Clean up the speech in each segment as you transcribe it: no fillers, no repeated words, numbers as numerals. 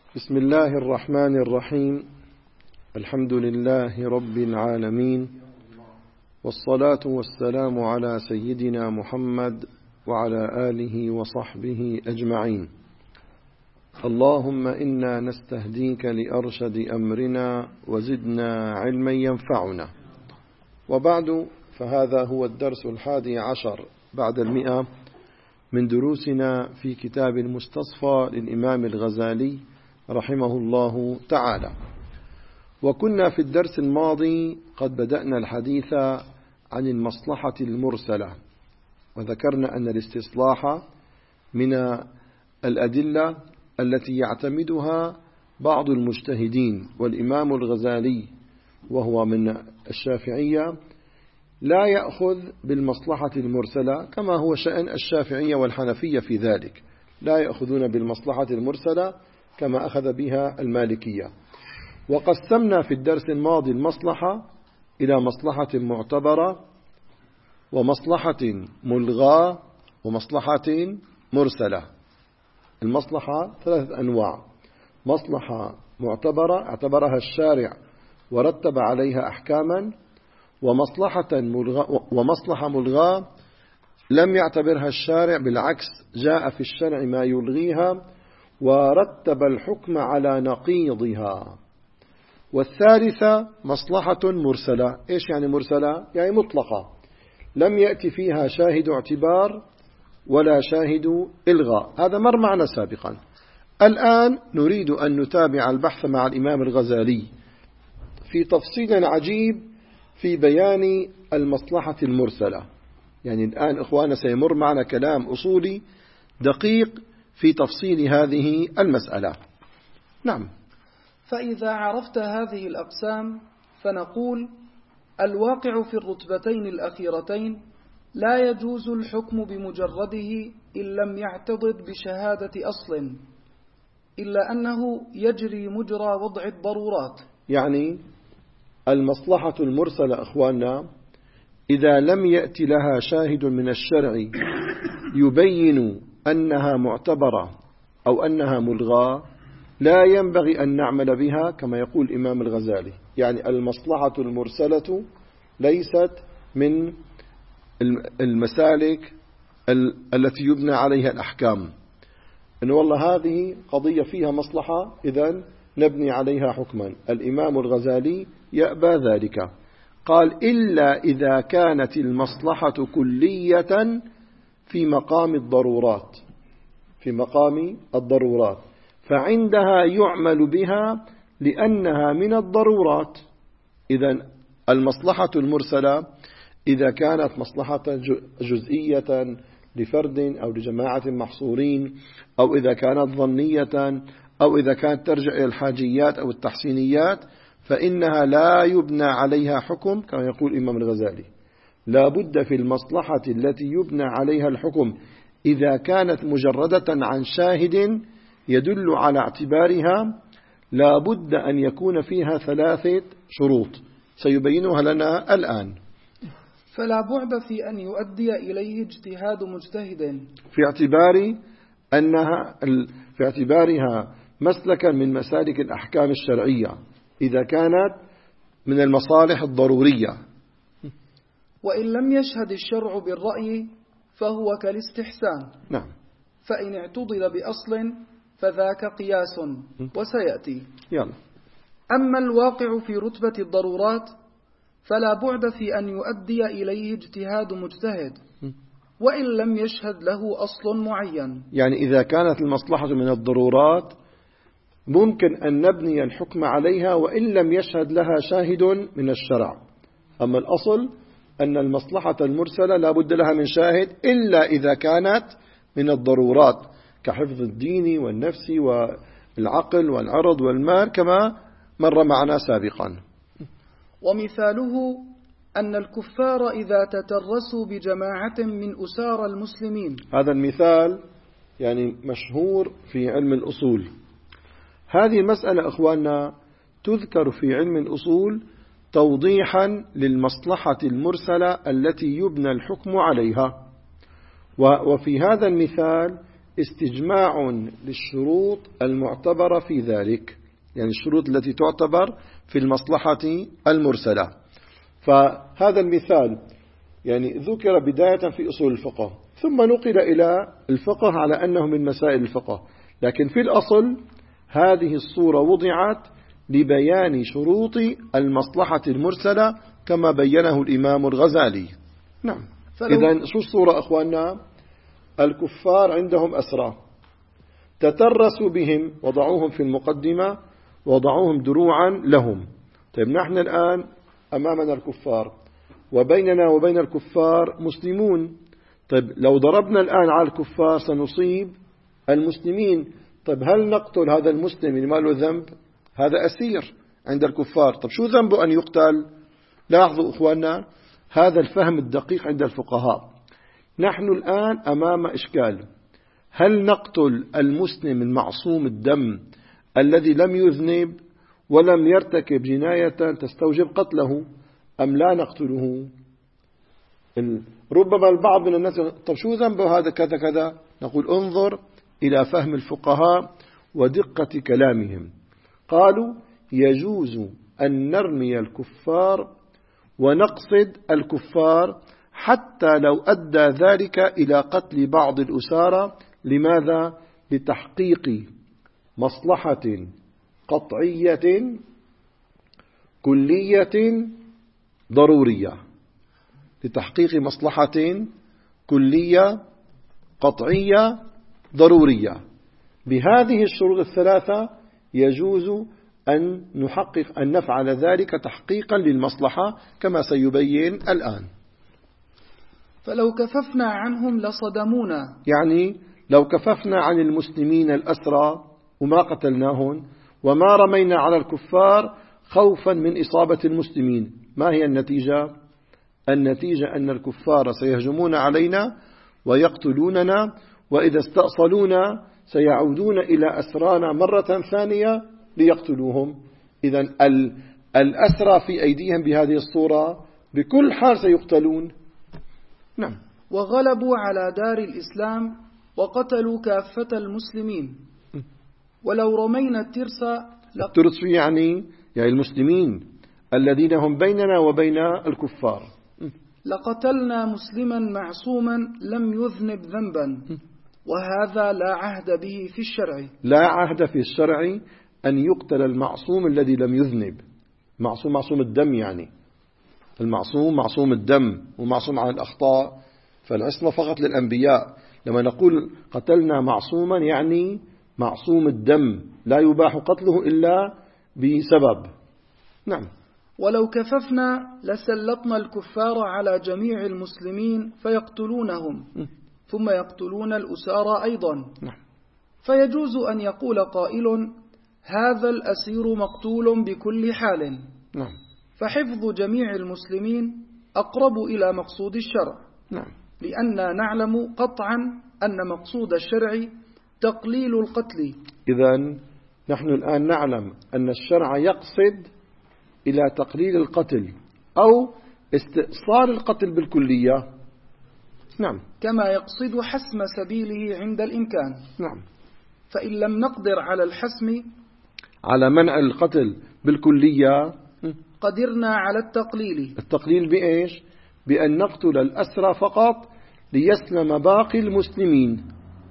بسم الله الرحمن الرحيم. الحمد لله رب العالمين، والصلاة والسلام على سيدنا محمد وعلى آله وصحبه أجمعين. اللهم إنا نستهديك لأرشد أمرنا وزدنا علما ينفعنا. وبعد، فهذا هو الدرس 11 بعد 100 من دروسنا في كتاب المستصفى للإمام الغزالي رحمه الله تعالى. وكنا في الدرس الماضي قد بدأنا الحديث عن المصلحة المرسلة، وذكرنا أن الاستصلاح من الأدلة التي يعتمدها بعض المجتهدين، والإمام الغزالي وهو من الشافعية لا يأخذ بالمصلحة المرسلة، كما هو شأن الشافعية والحنفية في ذلك، لا يأخذون بالمصلحة المرسلة كما أخذ بها المالكية. وقسمنا في الدرس الماضي المصلحة إلى مصلحة معتبرة ومصلحة ملغاة ومصلحة مرسلة. المصلحة 3 أنواع: مصلحة معتبرة اعتبرها الشارع ورتب عليها أحكاما، ومصلحة ملغاة لم يعتبرها الشارع، بالعكس جاء في الشرع ما يلغيها ورتب الحكم على نقيضها. والثالثة مصلحة مرسلة. إيش يعني مرسلة؟ يعني مطلقة، لم يأتي فيها شاهد اعتبار ولا شاهد إلغاء. هذا مر معنا سابقا. الآن نريد أن نتابع البحث مع الإمام الغزالي في تفصيل عجيب في بيان المصلحة المرسلة. يعني الآن إخوانا سيمر معنا كلام أصولي دقيق في تفصيل هذه المسألة. نعم. فإذا عرفت هذه الأقسام فنقول: الواقع في الرتبتين الأخيرتين لا يجوز الحكم بمجرده إن لم يعتضد بشهادة أصل، إلا أنه يجري مجرى وضع الضرورات. يعني المصلحة المرسلة إخواننا إذا لم يأتي لها شاهد من الشرع يبين أنها معتبرة أو أنها ملغاة، لا ينبغي أن نعمل بها كما يقول الإمام الغزالي. يعني المصلحة المرسلة ليست من المسالك التي يبنى عليها الأحكام، إن والله هذه قضية فيها مصلحة إذن نبني عليها حكما. الإمام الغزالي يأبى ذلك، قال: إلا إذا كانت المصلحة كلية في مقام الضرورات، في مقام الضرورات، فعندها يعمل بها لأنها من الضرورات. إذن المصلحة المرسلة إذا كانت مصلحة جزئية لفرد أو لجماعة محصورين، أو إذا كانت ظنية، أو إذا كانت ترجع إلى الحاجيات أو التحسينيات، فإنها لا يبنى عليها حكم كما يقول الإمام الغزالي. لا بد في المصلحة التي يبنى عليها الحكم إذا كانت مجردة عن شاهد يدل على اعتبارها، لا بد أن يكون فيها 3 شروط سيبينها لنا الآن. فلا بعد في أن يؤدي إليه اجتهاد مجتهد في اعتبارها مسلكا من مسالك الأحكام الشرعية إذا كانت من المصالح الضرورية. وإن لم يشهد الشرع بالرأي فهو كالاستحسان. نعم. فإن اعتضد بأصل فذاك قياس وسيأتي. يلا. أما الواقع في رتبة الضرورات فلا بعد في أن يؤدي إليه اجتهاد مجتهد وإن لم يشهد له أصل معين. يعني إذا كانت المصلحة من الضرورات ممكن أن نبني الحكم عليها وإن لم يشهد لها شاهد من الشرع. أما الأصل أن المصلحة المرسلة لا بد لها من شاهد إلا إذا كانت من الضرورات كحفظ الدين والنفس والعقل والعرض والمال كما مر معنا سابقا. ومثاله أن الكفار إذا تترسوا بجماعة من أسار المسلمين. هذا المثال يعني مشهور في علم الأصول. هذه المسألة أخواننا تذكر في علم الأصول توضيحا للمصلحة المرسلة التي يبنى الحكم عليها. وفي هذا المثال استجماع للشروط المعتبرة في ذلك، يعني الشروط التي تعتبر في المصلحة المرسلة. فهذا المثال يعني ذكر بداية في أصول الفقه، ثم نقل إلى الفقه على أنه من مسائل الفقه، لكن في الأصل هذه الصورة وضعت لبيان شروط المصلحة المرسلة كما بينه الإمام الغزالي. نعم. إذن شو الصورة أخواننا؟ الكفار عندهم أسرى تترسوا بهم، وضعوهم في المقدمة، وضعوهم دروعا لهم. طيب نحن الآن أمامنا الكفار، وبيننا وبين الكفار مسلمون. طيب لو ضربنا الآن على الكفار سنصيب المسلمين. طيب هل نقتل هذا المسلم اللي ما له ذنب؟ هذا أسير عند الكفار. طيب شو ذنبه أن يقتل؟ لاحظوا أخواننا هذا الفهم الدقيق عند الفقهاء. نحن الآن أمام إشكال، هل نقتل المسلم المعصوم الدم الذي لم يذنب ولم يرتكب جناية تستوجب قتله، أم لا نقتله؟ ربما البعض من الناس طب شو ذنبه هذا كذا كذا؟ نقول انظر إلى فهم الفقهاء ودقة كلامهم. قالوا يجوز أن نرمي الكفار ونقصد الكفار حتى لو أدى ذلك إلى قتل بعض الأسارى. لماذا؟ لتحقيق مصلحة قطعية كلية ضرورية، لتحقيق مصلحة كلية قطعية ضرورية. بهذه الشروط الثلاثة يجوز أن نفعل ذلك تحقيقا للمصلحة كما سيبين الآن. فلو كففنا عنهم لصدمونا، يعني لو كففنا عن المسلمين الأسرى وما قتلناهم وما رمينا على الكفار خوفا من إصابة المسلمين، ما هي النتيجة؟ النتيجة أن الكفار سيهجمون علينا ويقتلوننا، وإذا استأصلونا سيعودون إلى أسرانا مرة ثانية ليقتلوهم. إذن الأسرى في أيديهم بهذه الصورة بكل حال سيقتلون. نعم. وغلبوا على دار الإسلام وقتلوا كافة المسلمين. ولو رمينا الترس يعني المسلمين الذين هم بيننا وبين الكفار، لقتلنا مسلما معصوما لم يذنب ذنبا، وهذا لا عهد به في الشرع. لا عهد في الشرع أن يقتل المعصوم الذي لم يذنب. معصوم الدم، يعني المعصوم معصوم الدم ومعصوم عن الأخطاء، فالعصمة فقط للأنبياء. لما نقول قتلنا معصوما يعني معصوم الدم لا يباح قتله إلا بسبب. نعم. ولو كففنا لسلطنا الكفار على جميع المسلمين فيقتلونهم ثم يقتلون الأسارى أيضا. نعم. فيجوز أن يقول قائل هذا الأسير مقتول بكل حال. نعم. فحفظ جميع المسلمين أقرب إلى مقصود الشرع. نعم. لأننا نعلم قطعا أن مقصود الشرع تقليل القتل. إذن نحن الآن نعلم أن الشرع يقصد إلى تقليل القتل أو استئصال القتل بالكلية. نعم. كما يقصد حسم سبيله عند الإمكان. نعم. فإن لم نقدر على الحسم، على منع القتل بالكلية، قدرنا على التقليل. التقليل بإيش؟ بأن نقتل الأسرى فقط ليسلم باقي المسلمين.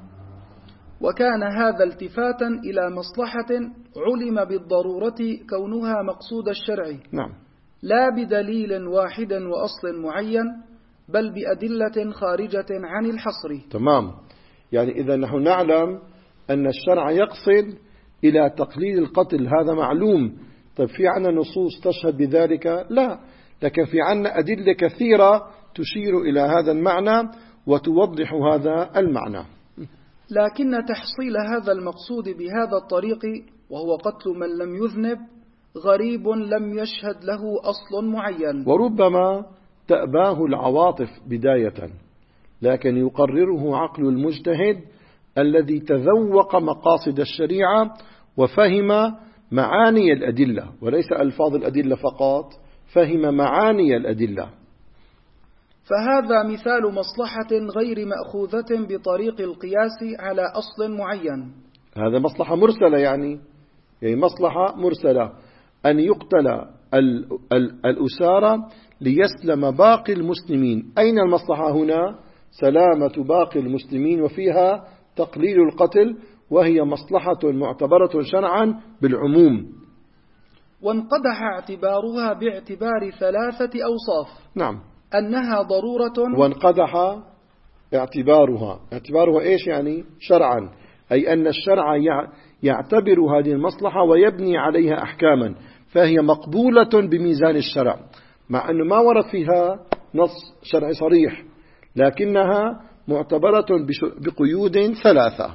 وكان هذا التفاتا إلى مصلحة علم بالضرورة كونها مقصود الشرع. نعم. لا بدليل واحد وأصل معين، بل بأدلة خارجة عن الحصر. تمام. يعني إذا نحن نعلم أن الشرع يقصد إلى تقليل القتل، هذا معلوم. طيب في عنا نصوص تشهد بذلك؟ لا، لكن في عنا أدلة كثيرة تشير إلى هذا المعنى وتوضح هذا المعنى. لكن تحصيل هذا المقصود بهذا الطريق وهو قتل من لم يذنب غريب لم يشهد له أصل معين، وربما تأباه العواطف بداية، لكن يقرره عقل المجتهد الذي تذوق مقاصد الشريعة وفهم معاني الأدلة، وليس ألفاظ الأدلة فقط، فهم معاني الأدلة. فهذا مثال مصلحة غير مأخوذة بطريق القياس على أصل معين. هذا مصلحة مرسلة، يعني مصلحة مرسلة أن يقتل الأسارى ليسلم باقي المسلمين. أين المصلحة هنا؟ سلامة باقي المسلمين، وفيها تقليل القتل، وهي مصلحة معتبرة شرعا بالعموم. وانقدح اعتبارها باعتبار 3 أوصاف. نعم. أنها ضرورة. وانقدح اعتبارها إيش يعني؟ شرعا، أي أن الشرع يعتبر هذه المصلحة ويبني عليها أحكاما، فهي مقبولة بميزان الشرع، مع أنه ما ورد فيها نص شرعي صريح، لكنها معتبرة بقيود 3.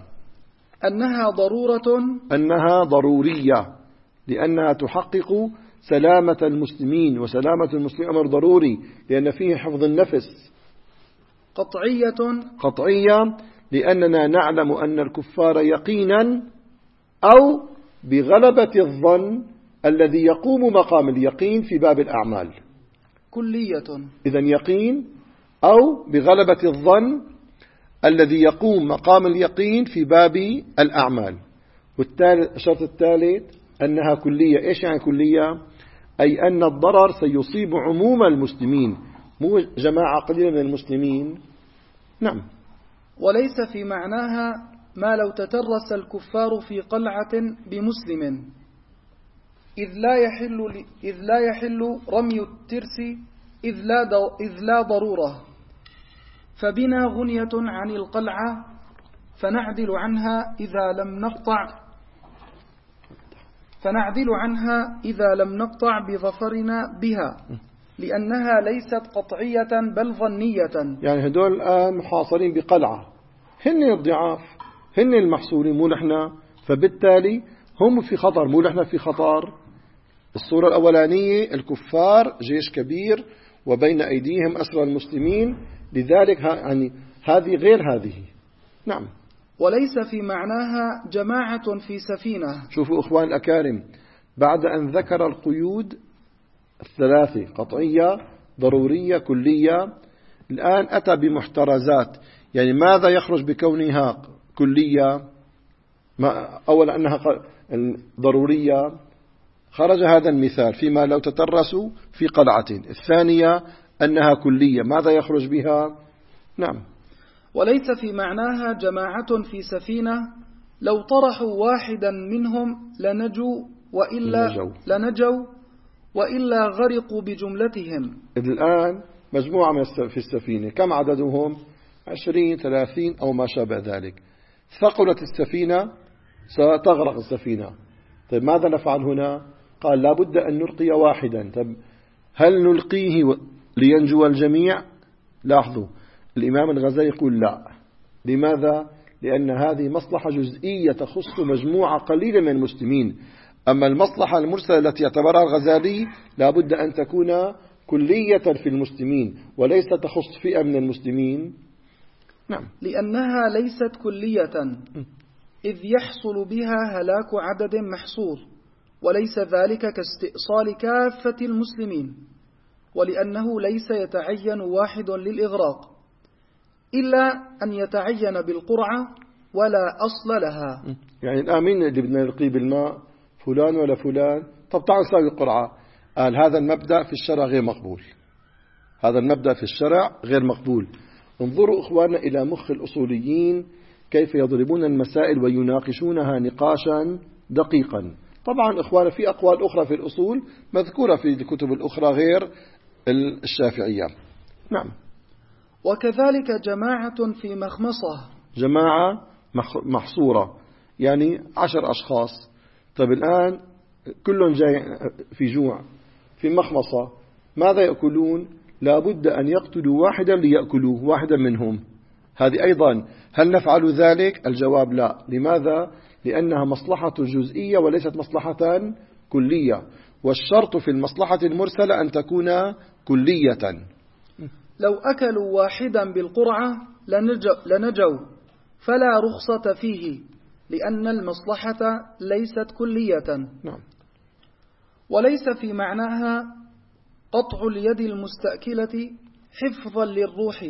أنها ضرورية لأنها تحقق سلامة المسلمين، وسلامة المسلمين أمر ضروري لأن فيه حفظ النفس. قطعية لأننا نعلم أن الكفار يقينا أو بغلبة الظن الذي يقوم مقام اليقين في باب الأعمال. كلية. إذن يقين أو بغلبة الظن الذي يقوم مقام اليقين في باب الأعمال. والشرط الثالث أنها كلية. إيش يعني كلية؟ أي أن الضرر سيصيب عموم المسلمين، مو جماعة قليلة من المسلمين. نعم. وليس في معناها ما لو تترس الكفار في قلعة بمسلم، إذ لا يحل رمي الترس إذ لا ضرورة، فبنا غنية عن القلعة فنعدل عنها إذا لم نقطع بظفرنا بها، لأنها ليست قطعية بل ظنية. يعني هدول الآن محاصرين بقلعة، هن الضعاف، هن المحصورين، مو نحن، فبالتالي هم في خطر، مو نحن في خطر. الصورة الأولانية الكفار جيش كبير وبين أيديهم أسرى المسلمين، لذلك يعني هذه غير هذه. نعم. وليس في معناها جماعة في سفينة. شوفوا أخوان الأكارم، بعد أن ذكر القيود 3 قطعية ضرورية كلية، الآن أتى بمحترزات. يعني ماذا يخرج بكونها كلية؟ أولا أنها ضرورية، خرج هذا المثال فيما لو تترسوا في قلعة. الثانية أنها كلية، ماذا يخرج بها؟ نعم. وليس في معناها جماعة في سفينة، لو طرحوا واحدا منهم لنجوا وإلا غرقوا بجملتهم. الآن مجموعة في السفينة، كم عددهم؟ 20 30 أو ما شابه ذلك. ثقلت السفينة، ستغرق السفينة. طيب ماذا نفعل هنا؟ قال لابد أن نلقي واحدا. طيب هل نلقيه لينجو الجميع؟ لاحظوا الإمام الغزالي يقول لا. لماذا؟ لأن هذه مصلحة جزئية تخص مجموعة قليلة من المسلمين، أما المصلحة المرسلة التي اعتبرها الغزالي لابد أن تكون كلية في المسلمين وليس تخص فئة من المسلمين. نعم. لأنها ليست كلية، إذ يحصل بها هلاك عدد محصور، وليس ذلك كاستئصال كافة المسلمين، ولأنه ليس يتعين واحد للإغراق إلا أن يتعين بالقرعة ولا أصل لها. يعني الآن مين اللي بدنا نلقيه بالماء؟ فلان ولا فلان؟ طب تعال نساوي القرعة. قال هذا المبدأ في الشرع غير مقبول. هذا المبدأ في الشرع غير مقبول. انظروا إخواننا إلى مخ الأصوليين كيف يضربون المسائل ويناقشونها نقاشا دقيقا. طبعا إخواننا في أقوال أخرى في الأصول مذكورة في الكتب الأخرى غير الشافعية. نعم. وكذلك جماعة في مخمصة، جماعة محصورة، يعني 10 أشخاص. طيب الآن كلهم جاي في جوع في مخمصة، ماذا يأكلون؟ لابد أن يقتلوا واحدا ليأكلوه، واحدا منهم. هذه أيضا هل نفعل ذلك؟ الجواب لا. لماذا؟ لأنها مصلحة جزئية وليست مصلحة كلية، والشرط في المصلحة المرسلة أن تكون كلية. لو أكلوا واحدا بالقرعة لنجوا، فلا رخصة فيه، لأن المصلحة ليست كلية. نعم. وليس في معناها قطع اليد المستأكلة حفظا للروح،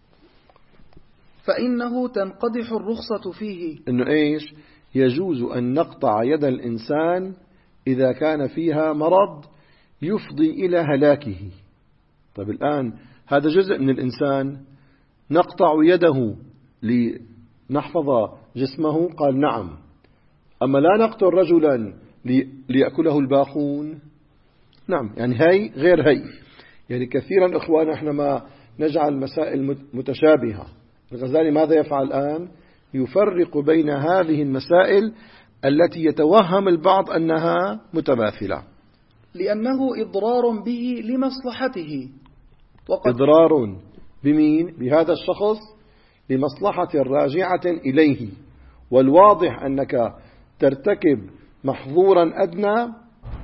فإنه تنقدح الرخصة فيه. إنه إيش؟ يجوز أن نقطع يد الإنسان إذا كان فيها مرض يفضي إلى هلاكه. طيب الآن هذا جزء من الإنسان، نقطع يده لنحفظ جسمه، قال نعم. أما لا نقتل رجلا ليأكله الباقون، نعم. يعني هي غير هي. يعني كثيرا إخوانا إحنا ما نجعل مسائل متشابهة. الغزالي ماذا يفعل الآن؟ يفرق بين هذه المسائل التي يتوهم البعض أنها متماثلة، لأنه إضرار به لمصلحته. إضرار بمين؟ بهذا الشخص لمصلحة راجعة إليه، والواضح أنك ترتكب محظورا أدنى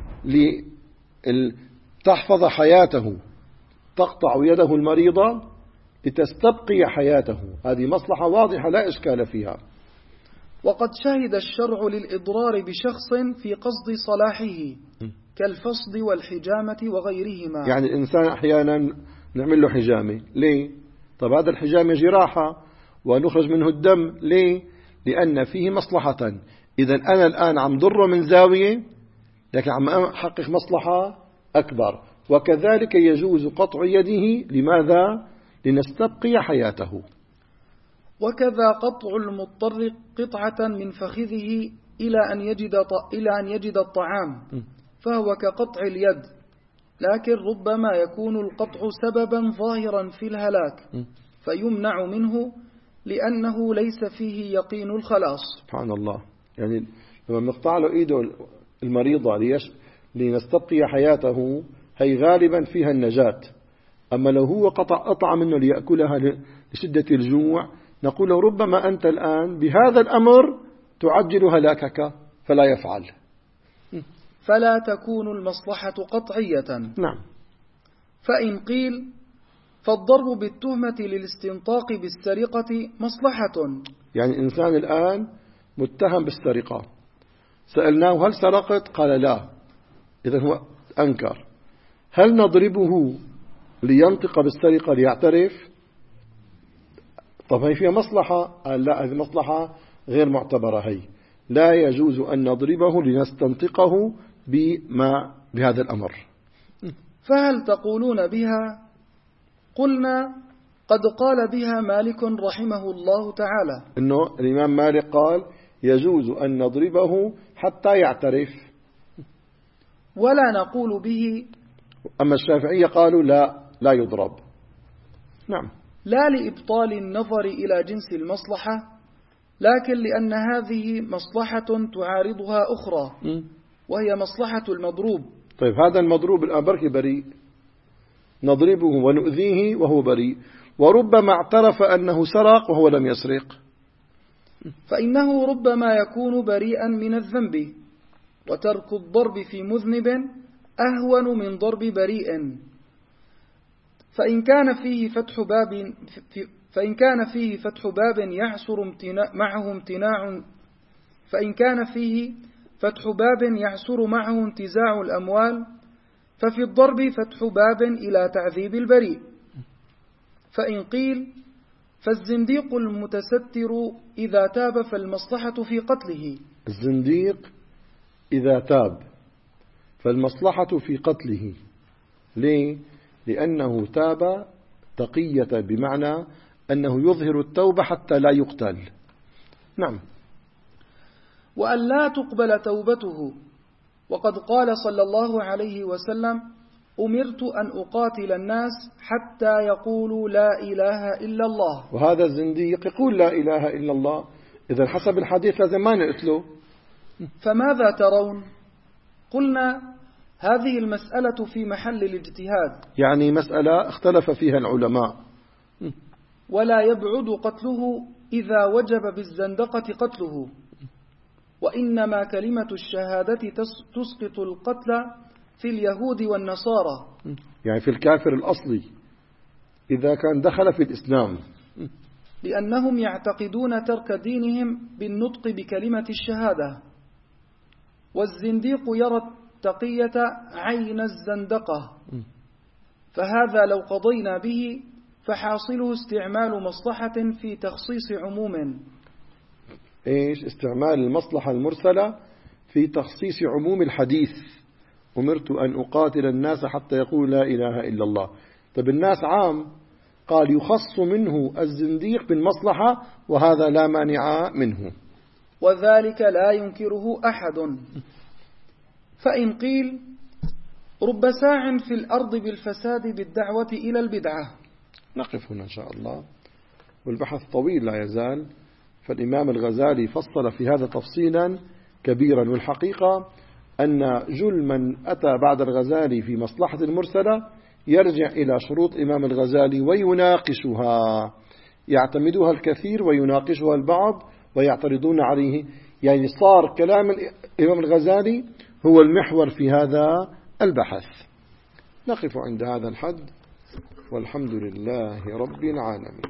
لتحفظ حياته، تقطع يده المريضة لتستبقي حياته. هذه مصلحة واضحة لا إشكال فيها. وقد شهد الشرع للإضرار بشخص في قصد صلاحه كالفصد والحجامة وغيرهما. يعني الإنسان أحيانا نعمل له حجامة، ليه؟ طب هذا الحجامة جراحة ونخرج منه الدم، ليه؟ لأن فيه مصلحة. إذا أنا الآن عم ضره من زاوية، لكن عم أحقق مصلحة أكبر. وكذلك يجوز قطع يده، لماذا؟ لنستبقي حياته. وكذا قطع المضطر قطعة من فخذه إلى أن يجد الطعام، فهو كقطع اليد، لكن ربما يكون القطع سببا ظاهرا في الهلاك فيمنع منه لأنه ليس فيه يقين الخلاص. سبحان الله. يعني لما نقطع له إيده المريضة لنستبقي حياته، هي غالبا فيها النجاة. أما لو هو قطع منه ليأكلها لشدة الجوع، نقول له ربما أنت الآن بهذا الأمر تعجل هلاكك، فلا يفعل. فلا تكون المصلحة قطعية. نعم. فإن قيل فالضرب بالتهمة للاستنطاق بالسرقة مصلحة. يعني إنسان الآن متهم بالسرقة، سألناه هل سرقت؟ قال لا. إذن هو أنكر. هل نضربه لينطق بالسرقة ليعترف؟ طب هي فيها مصلحة؟ قال لا، هذه مصلحة غير معتبرة. هي لا يجوز أن نضربه لنستنطقه بهذا الأمر. فهل تقولون بها؟ قلنا قد قال بها مالك رحمه الله تعالى، إنه الإمام مالك قال يجوز أن نضربه حتى يعترف، ولا نقول به. أما الشافعية قالوا لا يضرب. نعم. لا لإبطال النظر إلى جنس المصلحة، لكن لأن هذه مصلحة تعارضها أخرى وهي مصلحة المضروب. طيب هذا المضروب الآن بركي بريء، نضربه ونؤذيه وهو بريء، وربما اعترف أنه سرق وهو لم يسرق، فإنه ربما يكون بريئا من الذنب، وترك الضرب في مذنب أهون من ضرب بريء. فإن كان فيه فتح باب يعسر معه انتزاع الأموال، ففي الضرب فتح باب إلى تعذيب البريء. فإن قيل فالزنديق المتستر إذا تاب فالمصلحة في قتله. الزنديق إذا تاب فالمصلحة في قتله. ليه؟ لأنه تاب تقية، بمعنى أنه يظهر التوبة حتى لا يقتل. نعم. وأن لا تقبل توبته، وقد قال صلى الله عليه وسلم: أمرت أن أقاتل الناس حتى يقولوا لا إله إلا الله. وهذا الزنديق يقول لا إله إلا الله، إذا حسب الحديث لازم ما نقتله. فماذا ترون؟ قلنا هذه المسألة في محل الاجتهاد، يعني مسألة اختلف فيها العلماء، ولا يبعد قتله إذا وجب بالزندقة قتله، وإنما كلمة الشهادة تسقط القتل في اليهود والنصارى، يعني في الكافر الأصلي إذا كان دخل في الإسلام، لأنهم يعتقدون ترك دينهم بالنطق بكلمة الشهادة، والزنديق يرى التقية عين الزندقة، فهذا لو قضينا به فحاصله استعمال مصلحة في تخصيص عموم. إيش استعمال المصلحة المرسلة في تخصيص عموم الحديث؟ أمرت أن أقاتل الناس حتى يقول لا إله إلا الله. طب الناس عام، قال يخص منه الزنديق بالمصلحة، وهذا لا مانع منه، وذلك لا ينكره أحد. فإن قيل رب ساع في الأرض بالفساد بالدعوة إلى البدعة. نقف هنا إن شاء الله، والبحث طويل لا يزال. فالإمام الغزالي فصل في هذا تفصيلا كبيرا، والحقيقة أن جل من أتى بعد الغزالي في مصلحة المرسلة يرجع إلى شروط إمام الغزالي ويناقشها، يعتمدها الكثير ويناقشها البعض ويعترضون عليه. يعني صار كلام الإمام الغزالي هو المحور في هذا البحث. نقف عند هذا الحد، والحمد لله رب العالمين.